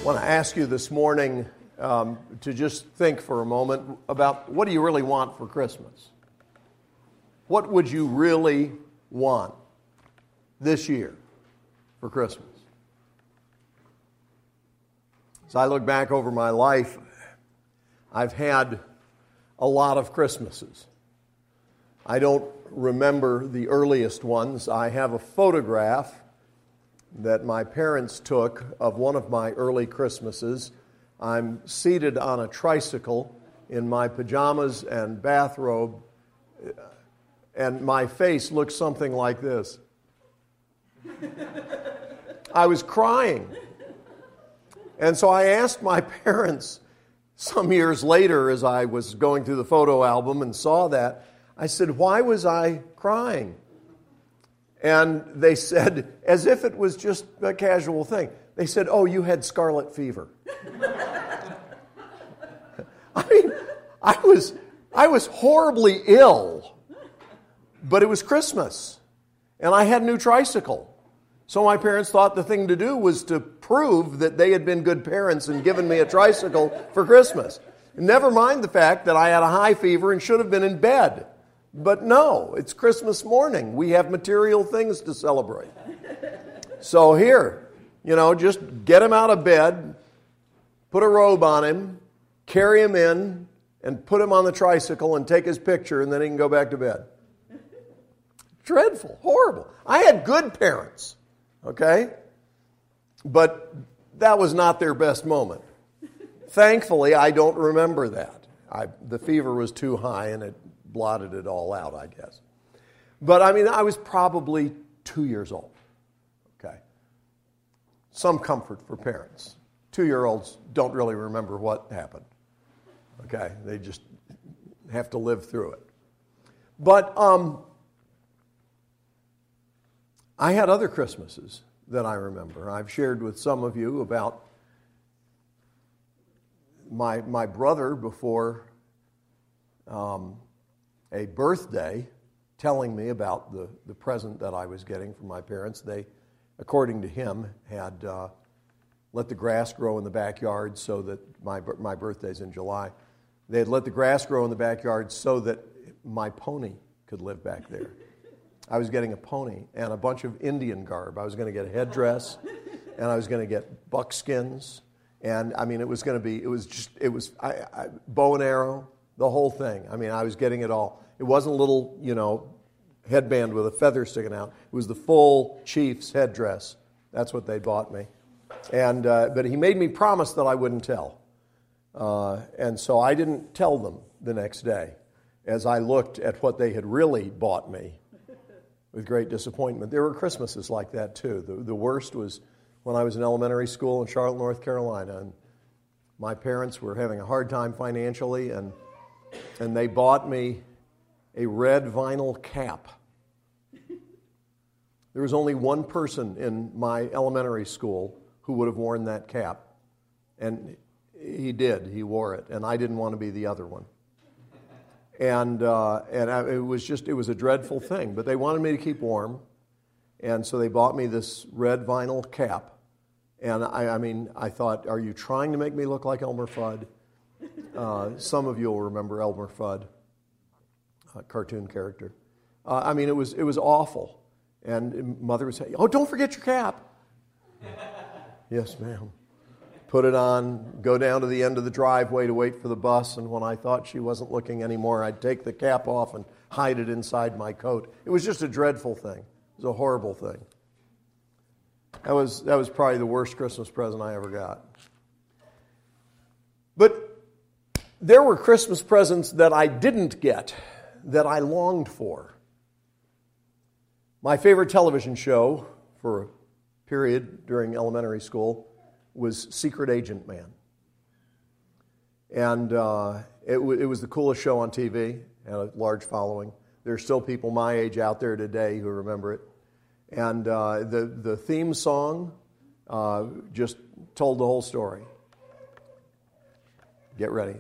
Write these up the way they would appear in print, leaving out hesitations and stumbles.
want to ask you this morning to just think for a moment about what do you really want for Christmas? What would you really want this year for Christmas? As I look back over my life, I've had a lot of Christmases. I don't remember the earliest ones. I have a photograph that my parents took of one of my early Christmases. I'm seated on a tricycle in my pajamas and bathrobe, and my face looks something like this. I was crying. And so I asked my parents some years later, as I was going through the photo album and saw that, I said, "Why was I crying?" And they said, as if it was just a casual thing, they said, "Oh, you had scarlet fever." I mean, I was horribly ill, but it was Christmas, and I had a new tricycle. So my parents thought the thing to do was to prove that they had been good parents and given me a tricycle for Christmas. Never mind the fact that I had a high fever and should have been in bed. But no, it's Christmas morning. We have material things to celebrate. So here, just get him out of bed, put a robe on him, carry him in, and put him on the tricycle and take his picture, and then he can go back to bed. Dreadful, horrible. I had good parents, okay? But that was not their best moment. Thankfully, I don't remember that. The fever was too high, and it blotted it all out, I guess. But I was probably 2 years old. Okay. Some comfort for parents. 2-year-olds don't really remember what happened. Okay. They just have to live through it. But I had other Christmases that I remember. I've shared with some of you about my brother before a birthday telling me about the present that I was getting from my parents. They, according to him, had let the grass grow in the backyard so that my birthday's in July. They had let the grass grow in the backyard so that my pony could live back there. I was getting a pony and a bunch of Indian garb. I was going to get a headdress, and I was going to get buckskins, and it was going to be, bow and arrow, the whole thing. I was getting it all. It wasn't a little, headband with a feather sticking out. It was the full chief's headdress. That's what they bought me. And but he made me promise that I wouldn't tell. And so I didn't tell them the next day as I looked at what they had really bought me with great disappointment. There were Christmases like that, too. The worst was when I was in elementary school in Charlotte, North Carolina, and my parents were having a hard time financially, and they bought me a red vinyl cap. There was only one person in my elementary school who would have worn that cap, and he did. He wore it, and I didn't want to be the other one. And it was a dreadful thing, but they wanted me to keep warm, and so they bought me this red vinyl cap. And I thought, are you trying to make me look like Elmer Fudd? Some of you will remember Elmer Fudd, a cartoon character. It was awful. And Mother would say, "Oh, don't forget your cap." "Yes, ma'am." Put it on, go down to the end of the driveway to wait for the bus, and when I thought she wasn't looking anymore, I'd take the cap off and hide it inside my coat. It was just a dreadful thing. It was a horrible thing. That was probably the worst Christmas present I ever got. But there were Christmas presents that I didn't get, that I longed for. My favorite television show for a period during elementary school was Secret Agent Man. And it was the coolest show on TV, had a large following. There are still people my age out there today who remember it. And the theme song just told the whole story. Get ready.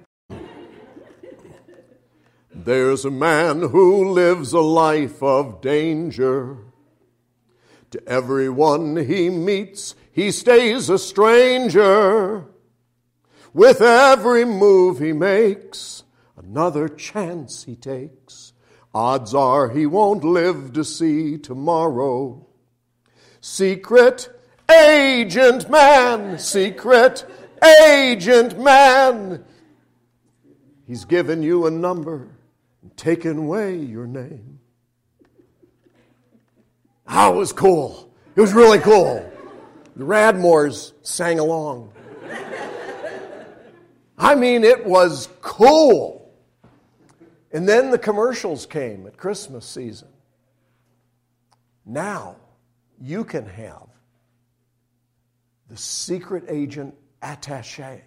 There's a man who lives a life of danger. To everyone he meets, he stays a stranger. With every move he makes, another chance he takes. Odds are he won't live to see tomorrow. Secret agent man, secret agent man. He's given you a number and taken away your name. That was cool. It was really cool. The Radmores sang along. I mean, it was cool. And then the commercials came at Christmas season. Now, you can have the secret agent attaché.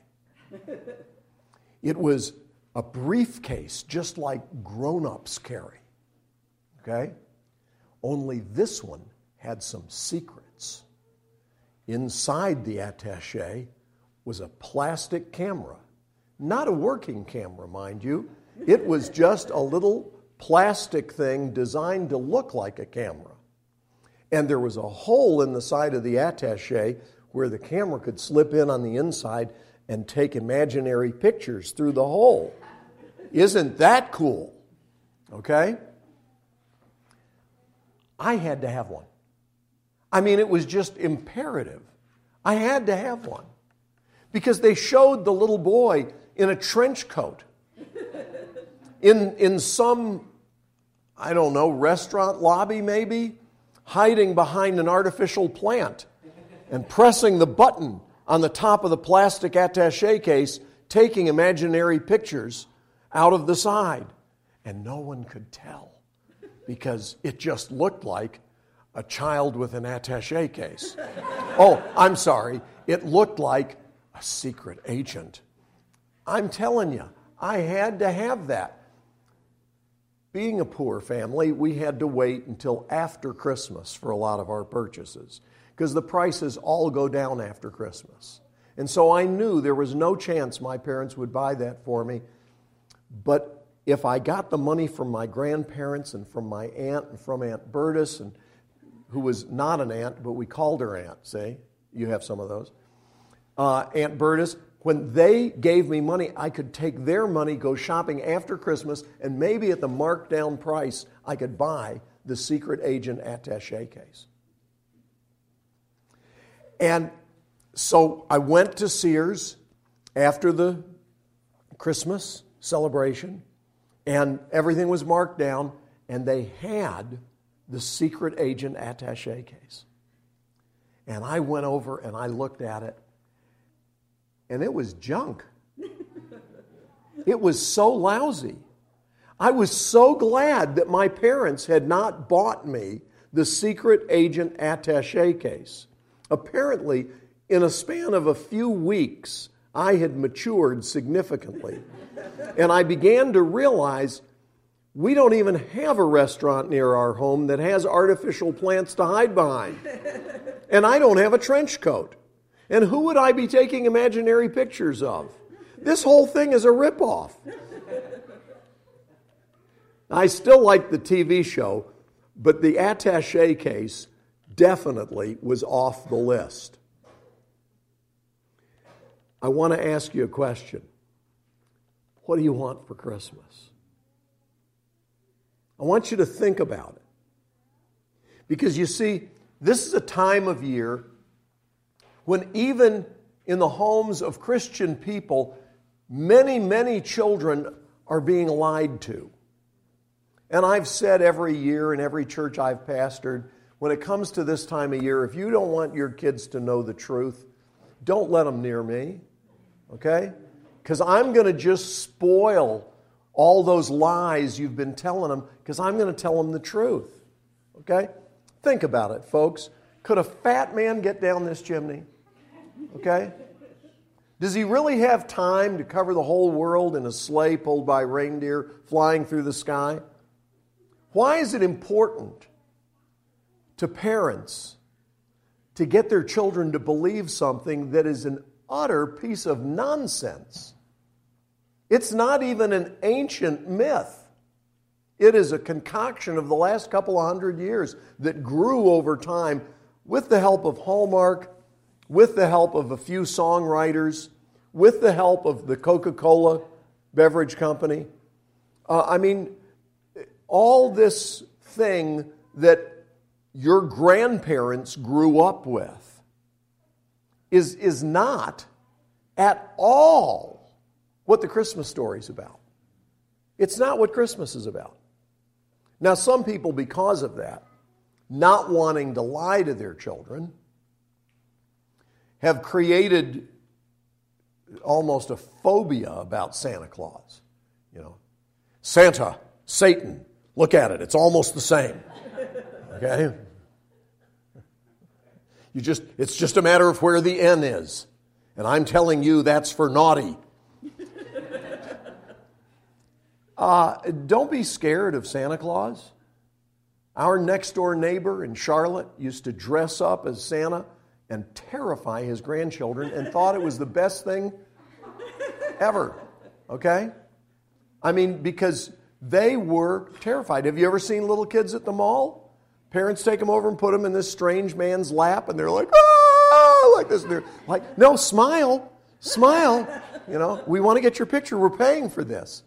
It was a briefcase just like grown-ups carry. Okay? Only this one had some secrets. Inside the attaché was a plastic camera. Not a working camera, mind you. It was just a little plastic thing designed to look like a camera. And there was a hole in the side of the attaché where the camera could slip in on the inside and take imaginary pictures through the hole. Isn't that cool? Okay? I had to have one. I mean, it was just imperative. I had to have one. Because they showed the little boy in a trench coat in some, I don't know, restaurant lobby maybe, hiding behind an artificial plant and pressing the button on the top of the plastic attaché case, taking imaginary pictures out of the side. And no one could tell because it just looked like a child with an attaché case. Oh, I'm sorry. It looked like a secret agent. I'm telling you, I had to have that. Being a poor family, we had to wait until after Christmas for a lot of our purchases because the prices all go down after Christmas. And so I knew there was no chance my parents would buy that for me. But if I got the money from my grandparents and from my aunt and from Aunt Bertus, and who was not an aunt, but we called her aunt, see? You have some of those. Aunt Bertus, when they gave me money, I could take their money, go shopping after Christmas, and maybe at the marked down price, I could buy the secret agent attaché case. And so I went to Sears after the Christmas celebration, and everything was marked down, and they had the secret agent attaché case. And I went over and I looked at it, and it was junk. It was so lousy. I was so glad that my parents had not bought me the secret agent attaché case. Apparently, in a span of a few weeks, I had matured significantly. And I began to realize we don't even have a restaurant near our home that has artificial plants to hide behind. And I don't have a trench coat. And who would I be taking imaginary pictures of? This whole thing is a ripoff. I still like the TV show, but the attaché case definitely was off the list. I want to ask you a question. What do you want for Christmas? I want you to think about it. Because you see, this is a time of year when even in the homes of Christian people, many, many children are being lied to. And I've said every year in every church I've pastored, when it comes to this time of year, if you don't want your kids to know the truth, don't let them near me, okay? Because I'm going to just spoil all those lies you've been telling them because I'm going to tell them the truth, okay? Think about it, folks. Could a fat man get down this chimney? Okay? Does he really have time to cover the whole world in a sleigh pulled by reindeer flying through the sky? Why is it important to parents to get their children to believe something that is an utter piece of nonsense? It's not even an ancient myth. It is a concoction of the last couple of hundred years that grew over time with the help of Hallmark, with the help of a few songwriters, with the help of the Coca-Cola beverage company. All this thing that your grandparents grew up with is not at all what the Christmas story is about. It's not what Christmas is about. Now, some people, because of that, not wanting to lie to their children, have created almost a phobia about Santa Claus. Santa, Satan, look at it, it's almost the same. Okay? It's just a matter of where the N is. And I'm telling you that's for naughty. Don't be scared of Santa Claus. Our next door neighbor in Charlotte used to dress up as Santa and terrify his grandchildren and thought it was the best thing ever. Okay? Because they were terrified. Have you ever seen little kids at the mall? Parents take them over and put them in this strange man's lap, and they're like, ah, like this. And they're like, no, smile. We want to get your picture. We're paying for this.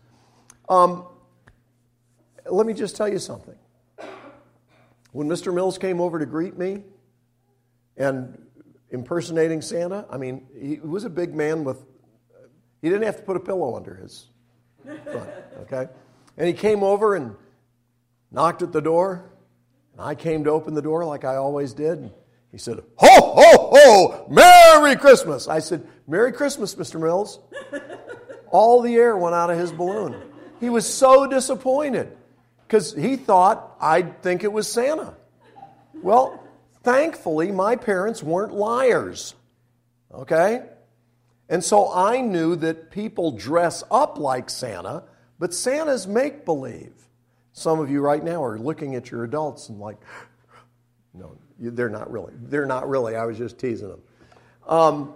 Let me just tell you something. When Mr. Mills came over to greet me and impersonating Santa, he was a big man he didn't have to put a pillow under his front, okay? And he came over and knocked at the door, and I came to open the door like I always did, and he said, ho, ho, ho, Merry Christmas. I said, Merry Christmas, Mr. Mills. All the air went out of his balloon. He was so disappointed because he thought I'd think it was Santa. Well, thankfully, my parents weren't liars, okay? And so I knew that people dress up like Santa, but Santa's make-believe. Some of you right now are looking at your adults and like, no, they're not really. They're not really. I was just teasing them.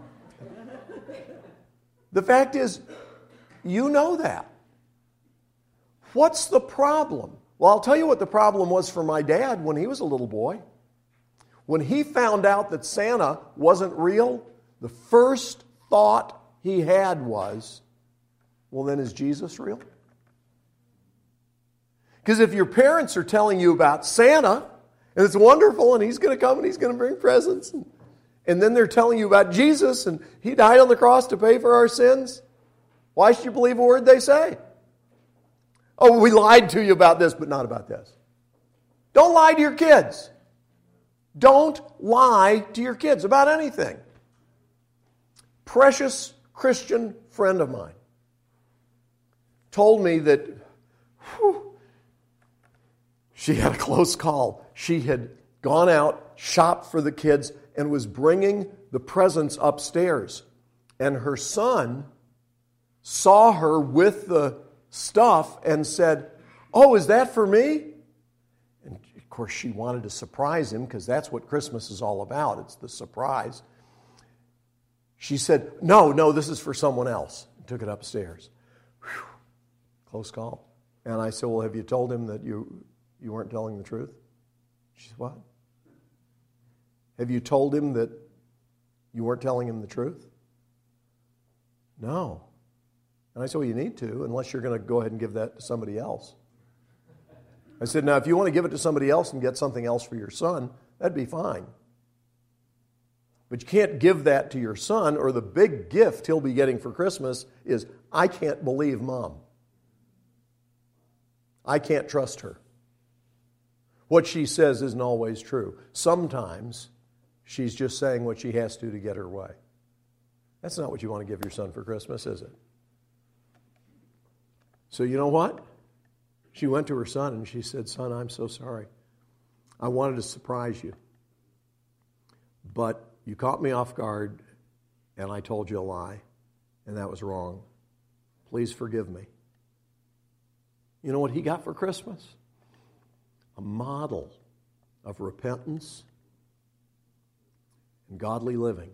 The fact is, you know that. What's the problem? Well, I'll tell you what the problem was for my dad when he was a little boy. When he found out that Santa wasn't real, the first thought he had was, well, then is Jesus real? Because if your parents are telling you about Santa, and it's wonderful, and he's going to come and he's going to bring presents, and then they're telling you about Jesus, and he died on the cross to pay for our sins, why should you believe a word they say? Oh, we lied to you about this, but not about this. Don't lie to your kids. Don't lie to your kids about anything. Precious Christian friend of mine told me that she had a close call. She had gone out, shopped for the kids, and was bringing the presents upstairs. And her son saw her with the stuff and said, oh, is that for me? And of course she wanted to surprise him because that's what Christmas is all about. It's the surprise. She said, no, this is for someone else. And took it upstairs. Whew. Close call. And I said, well, have you told him that you weren't telling the truth? She said, what? Have you told him that you weren't telling him the truth? No. And I said, well, you need to, unless you're going to go ahead and give that to somebody else. I said, now, if you want to give it to somebody else and get something else for your son, that'd be fine. But you can't give that to your son, or the big gift he'll be getting for Christmas is, I can't believe Mom. I can't trust her. What she says isn't always true. Sometimes she's just saying what she has to get her way. That's not what you want to give your son for Christmas, is it? So you know what? She went to her son and she said, son, I'm so sorry. I wanted to surprise you. But you caught me off guard and I told you a lie. And that was wrong. Please forgive me. You know what he got for Christmas? A model of repentance and godly living.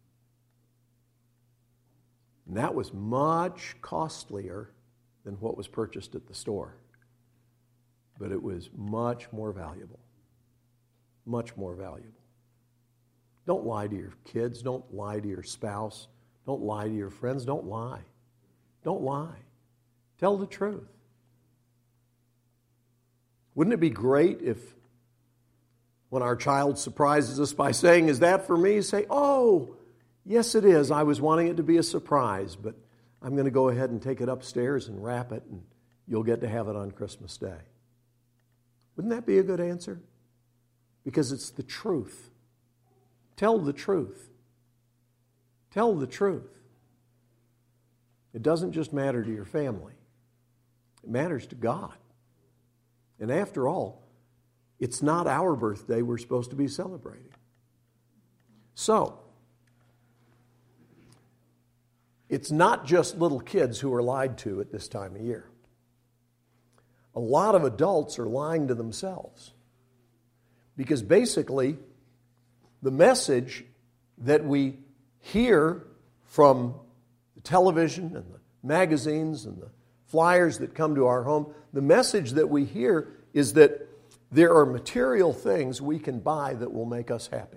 And that was much costlier than what was purchased at the store. But it was much more valuable. Much more valuable. Don't lie to your kids. Don't lie to your spouse. Don't lie to your friends. Don't lie. Don't lie. Tell the truth. Wouldn't it be great if when our child surprises us by saying, "Is that for me?" say, "Oh, yes it is. I was wanting it to be a surprise, but I'm going to go ahead and take it upstairs and wrap it, and you'll get to have it on Christmas Day." Wouldn't that be a good answer? Because it's the truth. Tell the truth. Tell the truth. It doesn't just matter to your family. It matters to God. And after all, it's not our birthday we're supposed to be celebrating. So, it's not just little kids who are lied to at this time of year. A lot of adults are lying to themselves. Because basically, the message that we hear from the television and the magazines and the flyers that come to our home, the message that we hear is that there are material things we can buy that will make us happy.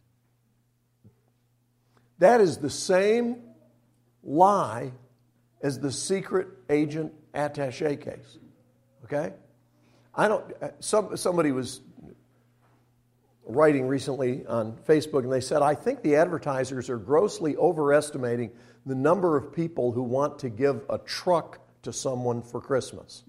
That is the same lie as the secret agent attaché case. Okay? Somebody was writing recently on Facebook, and they said, "I think the advertisers are grossly overestimating the number of people who want to give a truck to someone for Christmas."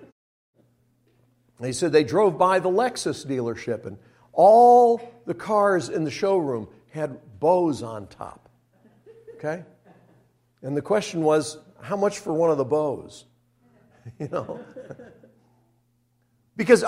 They said they drove by the Lexus dealership, and all the cars in the showroom had bows on top. Okay? And the question was, how much for one of the bows? You know? Because,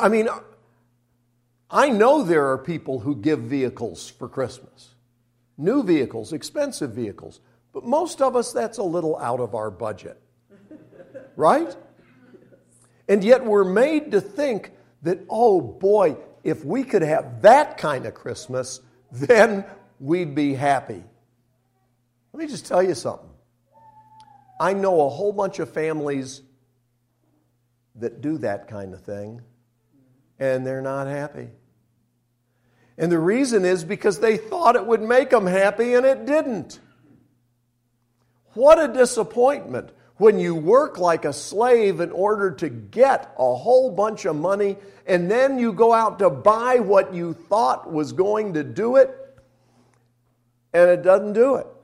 I know there are people who give vehicles for Christmas. New vehicles, expensive vehicles. But most of us, that's a little out of our budget. Right? And yet we're made to think that, oh boy, if we could have that kind of Christmas, then we'd be happy. Let me just tell you something. I know a whole bunch of families that do that kind of thing, and they're not happy. And the reason is because they thought it would make them happy, and it didn't. What a disappointment when you work like a slave in order to get a whole bunch of money, and then you go out to buy what you thought was going to do it, and it doesn't do it.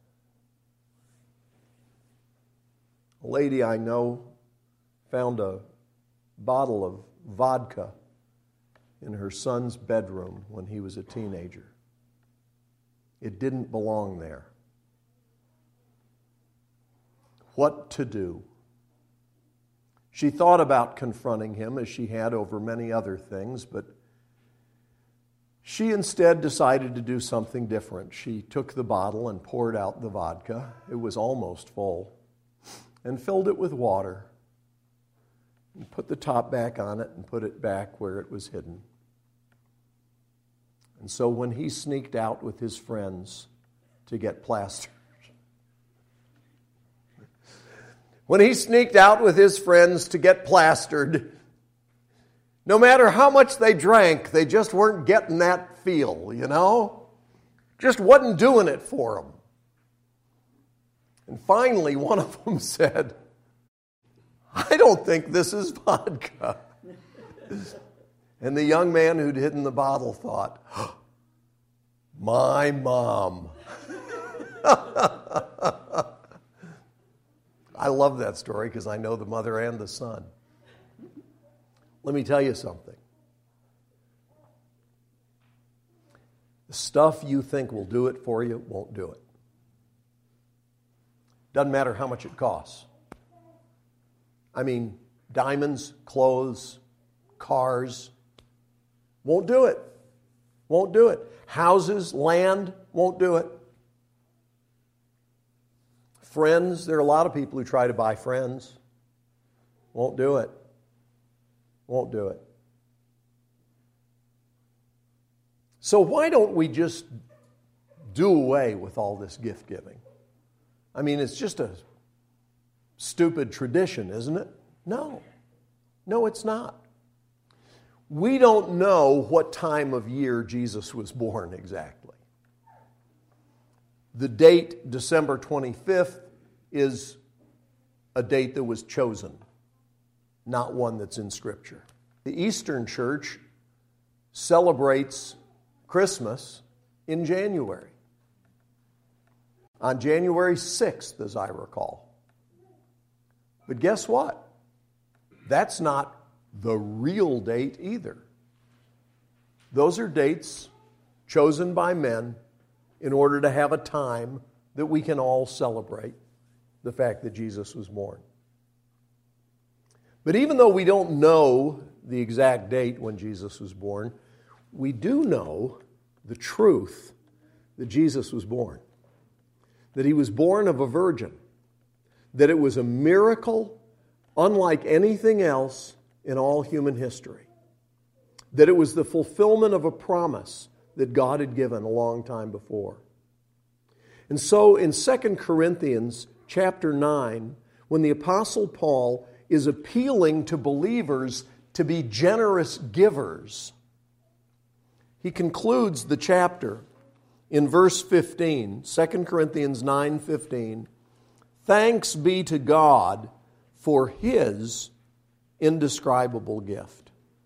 A lady I know found a bottle of vodka in her son's bedroom when he was a teenager. It didn't belong there. What to do? She thought about confronting him as she had over many other things, but she instead decided to do something different. She took the bottle and poured out the vodka. It was almost full. And filled it with water. And put the top back on it and put it back where it was hidden. And so when he sneaked out with his friends to get plastered, no matter how much they drank, they just weren't getting that feel, you know? Just wasn't doing it for them. And finally, one of them said, "I don't think this is vodka." And the young man who'd hidden the bottle thought, "My mom." I love that story because I know the mother and the son. Let me tell you something. The stuff you think will do it for you won't do it. Doesn't matter how much it costs. Diamonds, clothes, cars, won't do it. Won't do it. Houses, land, won't do it. Friends, there are a lot of people who try to buy friends. Won't do it. Won't do it. So why don't we just do away with all this gift giving? It's just a stupid tradition, isn't it? No. No, it's not. We don't know what time of year Jesus was born exactly. The date, December 25th, is a date that was chosen, not one that's in Scripture. The Eastern Church celebrates Christmas in January, on January 6th, as I recall. But guess what? That's not the real date either. Those are dates chosen by men in order to have a time that we can all celebrate the fact that Jesus was born. But even though we don't know the exact date when Jesus was born, we do know the truth that Jesus was born. That he was born of a virgin. That it was a miracle unlike anything else in all human history. That it was the fulfillment of a promise that God had given a long time before. And so in 2 Corinthians chapter 9, when the Apostle Paul is appealing to believers to be generous givers, he concludes the chapter in verse 15, 2 Corinthians 9:15, "Thanks be to God for His indescribable gift."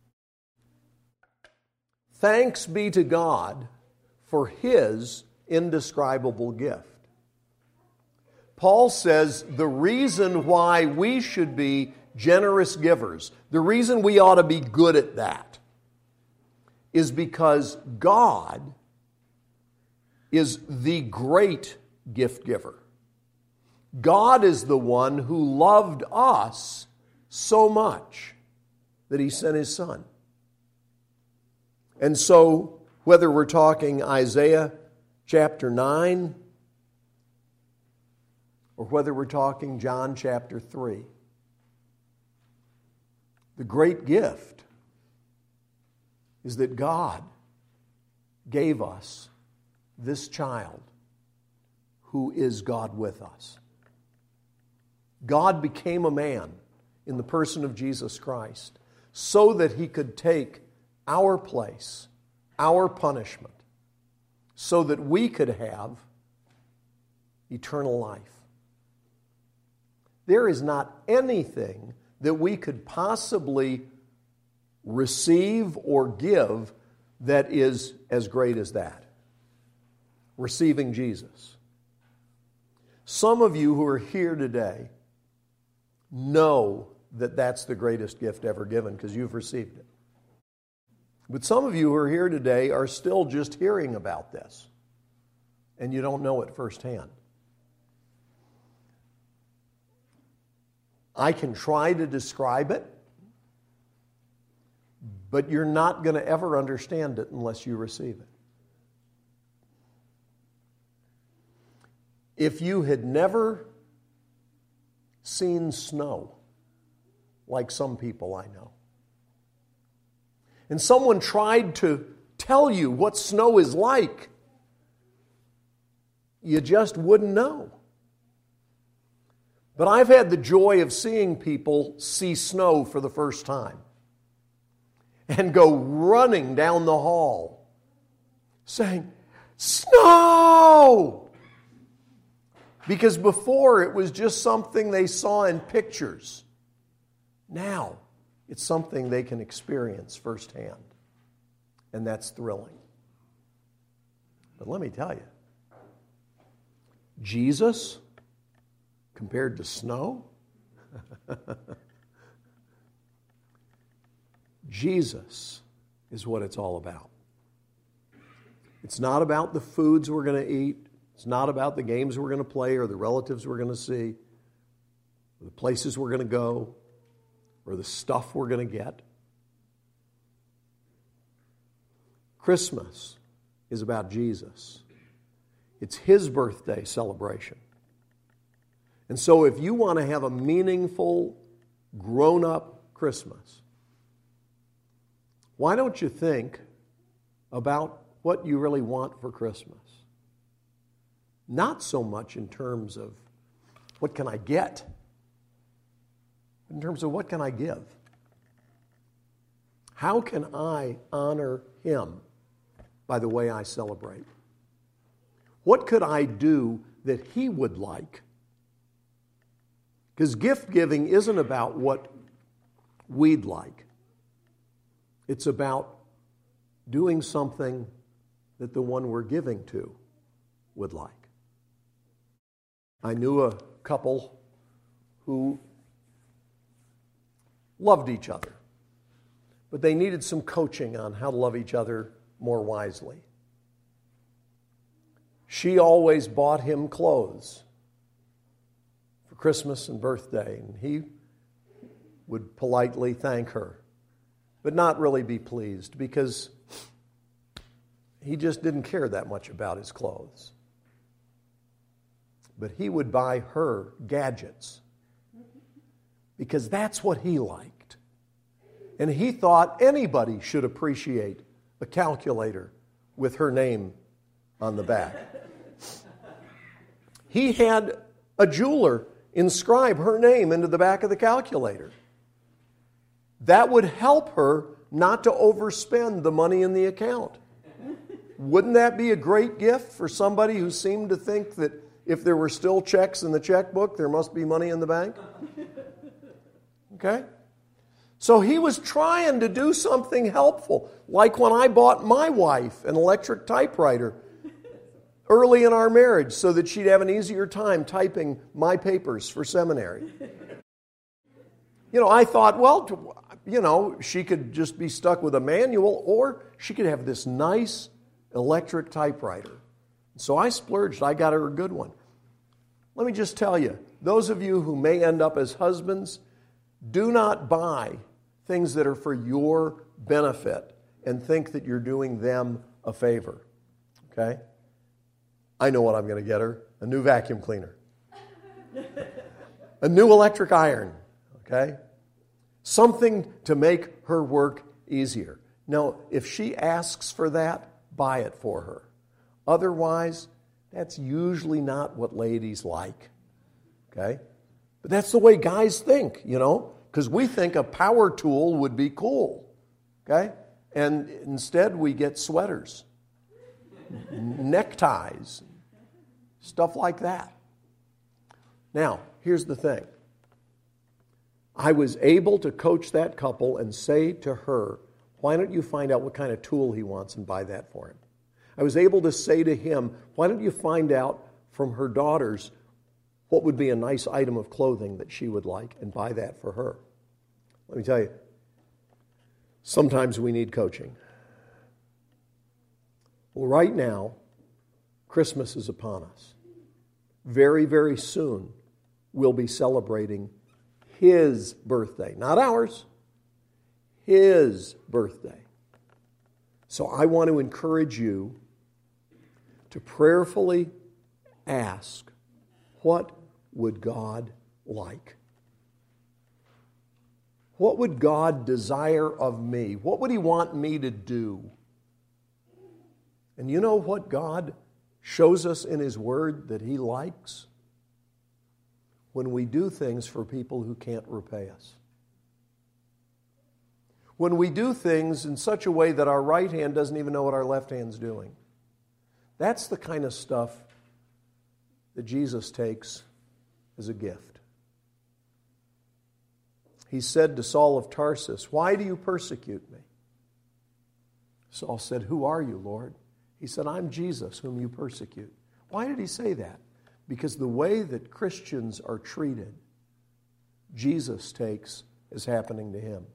Thanks be to God for His indescribable gift. Paul says the reason why we should be generous givers, the reason we ought to be good at that, is because God is the great gift giver. God is the one who loved us so much that He sent His Son. And so, whether we're talking Isaiah chapter 9, or whether we're talking John chapter 3, the great gift is that God gave us this child who is God with us. God became a man in the person of Jesus Christ so that He could take our place, our punishment, so that we could have eternal life. There is not anything that we could possibly receive or give that is as great as that. Receiving Jesus. Some of you who are here today know that that's the greatest gift ever given because you've received it. But some of you who are here today are still just hearing about this, and you don't know it firsthand. I can try to describe it, but you're not going to ever understand it unless you receive it. If you had never seen snow, like some people I know, and someone tried to tell you what snow is like, you just wouldn't know. But I've had the joy of seeing people see snow for the first time and go running down the hall saying, "Snow!" Because before it was just something they saw in pictures. Now it's something they can experience firsthand. And that's thrilling. But let me tell you, Jesus compared to snow? Jesus is what it's all about. It's not about the foods we're going to eat. It's not about the games we're going to play or the relatives we're going to see, or the places we're going to go, or the stuff we're going to get. Christmas is about Jesus. It's His birthday celebration. And so if you want to have a meaningful, grown-up Christmas, why don't you think about what you really want for Christmas? Not so much in terms of what can I get, but in terms of what can I give? How can I honor Him by the way I celebrate? What could I do that he would like? Because gift giving isn't about what we'd like. It's about doing something that the one we're giving to would like. I knew a couple who loved each other, but they needed some coaching on how to love each other more wisely. She always bought him clothes for Christmas and birthday, and he would politely thank her, but not really be pleased because he just didn't care that much about his clothes. But he would buy her gadgets because that's what he liked. And he thought anybody should appreciate a calculator with her name on the back. He had a jeweler inscribe her name into the back of the calculator. That would help her not to overspend the money in the account. Wouldn't that be a great gift for somebody who seemed to think that if there were still checks in the checkbook, there must be money in the bank? Okay? So he was trying to do something helpful, like when I bought my wife an electric typewriter early in our marriage so that she'd have an easier time typing my papers for seminary. I thought, well, she could just be stuck with a manual, or she could have this nice electric typewriter. So I splurged. I got her a good one. Let me just tell you, those of you who may end up as husbands, do not buy things that are for your benefit and think that you're doing them a favor. Okay? I know what I'm going to get her. A new vacuum cleaner. A new electric iron. Okay? Something to make her work easier. Now, if she asks for that, buy it for her. Otherwise, that's usually not what ladies like. Okay? But that's the way guys think, because we think a power tool would be cool. Okay? And instead we get sweaters, neckties, stuff like that. Now, here's the thing. I was able to coach that couple and say to her, why don't you find out what kind of tool he wants and buy that for him? I was able to say to him, why don't you find out from her daughters what would be a nice item of clothing that she would like and buy that for her? Let me tell you, sometimes we need coaching. Well, right now, Christmas is upon us. Very, very soon, we'll be celebrating His birthday, not ours, His birthday. So I want to encourage you to prayerfully ask, what would God like? What would God desire of me? What would He want me to do? And you know what God shows us in His Word that He likes? When we do things for people who can't repay us. When we do things in such a way that our right hand doesn't even know what our left hand's doing. That's the kind of stuff that Jesus takes as a gift. He said to Saul of Tarsus, why do you persecute me? Saul said, who are you, Lord? He said, I'm Jesus whom you persecute. Why did he say that? Because the way that Christians are treated, Jesus takes as happening to him.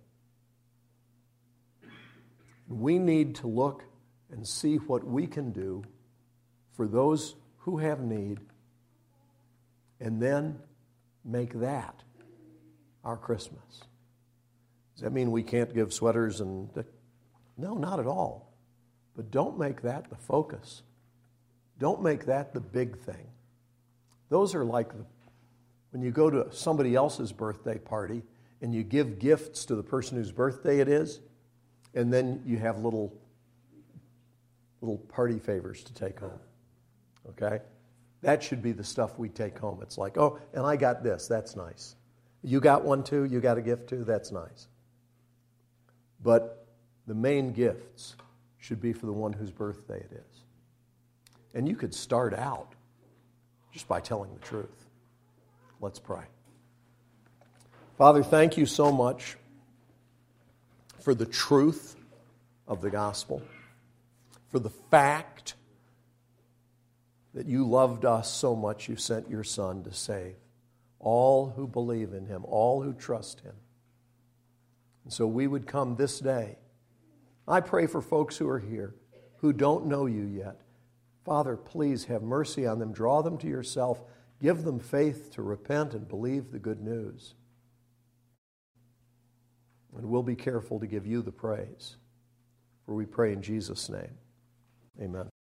We need to look and see what we can do for those who have need, and then make that our Christmas. Does that mean we can't give sweaters and... No, not at all. But don't make that the focus. Don't make that the big thing. Those are like when you go to somebody else's birthday party and you give gifts to the person whose birthday it is, and then you have little party favors to take home. Okay? That should be the stuff we take home. It's like, oh, and I got this. That's nice. You got one too? You got a gift too? That's nice. But the main gifts should be for the one whose birthday it is. And you could start out just by telling the truth. Let's pray. Father, thank you so much for the truth of the gospel, for the fact that you loved us so much you sent your Son to save all who believe in him, all who trust him. And so we would come this day. I pray for folks who are here who don't know you yet. Father, please have mercy on them. Draw them to yourself. Give them faith to repent and believe the good news. And we'll be careful to give you the praise. For we pray in Jesus' name. Amen.